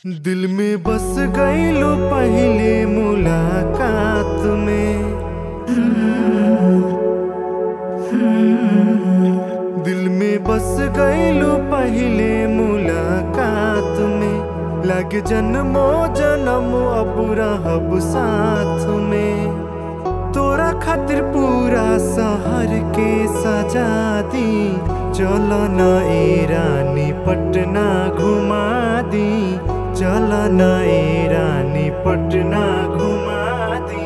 दिल में बस गईलो पहले मुलाकात में। दिल में बस गईलो पहले मुलाकात में। लगे जन्मो जन्म अब रहब साथ में। तोरा खातिर पूरा शहर के सजा दी। चलो न ए रानी पटना घुमा दी। चलो न ए रानी पटना घुमा दी।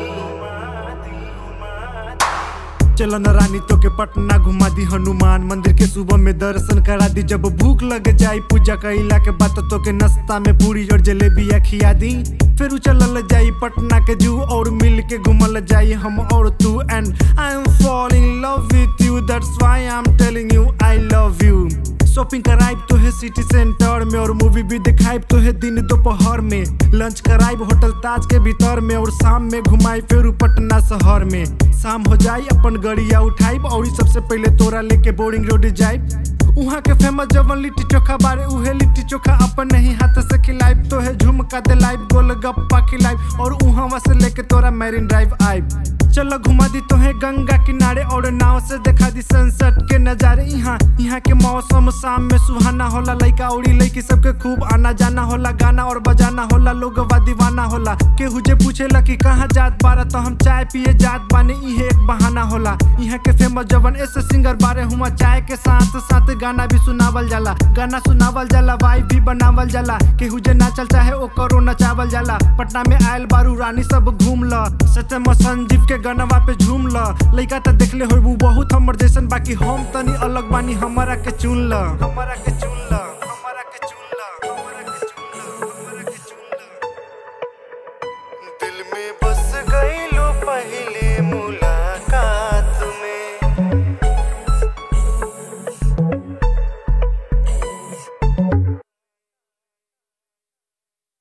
चलो न रानी तो के पटना घुमा दी। हनुमान मंदिर के सुबह में दर्शन करा दी। जब भूख लग जाई पूजा कइला के बाद तो के नाश्ता में पूरी और जलेबिया खिया दी। फिर चलल जाई पटना के जू और मिल के घूमल जाई हम और तू। And I am falling in love with you, that's why I am telling you I love you. Shopping कराइब तो है सिटी सेंटर में और मूवी भी दिखाइब तो है दिन दोपहर में। लंच कराइब होटल ताज के भीतर में और शाम में घुमाई फिर पटना शहर में। शाम हो जाई अपन गड़िया उठाइब और सबसे पहले तोरा लेके बोरिंग रोड जाइब। उहाँ के फेमस जवन लिट्टी चोखा बारे उहे लिट्टी चोखा अपन नहीं हाथ से खिलाइब तो है झुमका दिलाइब गोलगप्पा खिलाइब और उहाँ से लेके तोरा मैरिन ड्राइव आइब। चलो घुमा दी तो है गंगा किनारे और नाव से देखा दी सनसेट के नजारे। यहाँ के मौसम शाम में सुहाना होला। लइका औरी लइकी सबके खूब आना जाना होला। गाना और बजाना होला, लोगवा दीवाना होला। केहू जे पूछेला कि कहाँ जात बारा तो हम चाय पिए जात बानी, इहे एक बहाना होला। यहाँ के फेमस जवन ऐसे सिंगर बारे हुआ चाय के साथ साथ गाना भी सुनावल जाला। गाना सुनावल जाला, वाइब भी बनावल जाला। केहू जे नाचल चाहे ओकरो नचावल जाला। पटना में आयल बारू रानी सब घूम ल। सत्यम संजीव के गनवा पे झूम ल। लइका त देखले होइबू बहुत हमर जैसन, बाकी हम तनी अलग बानी, हमरा के चुन ल।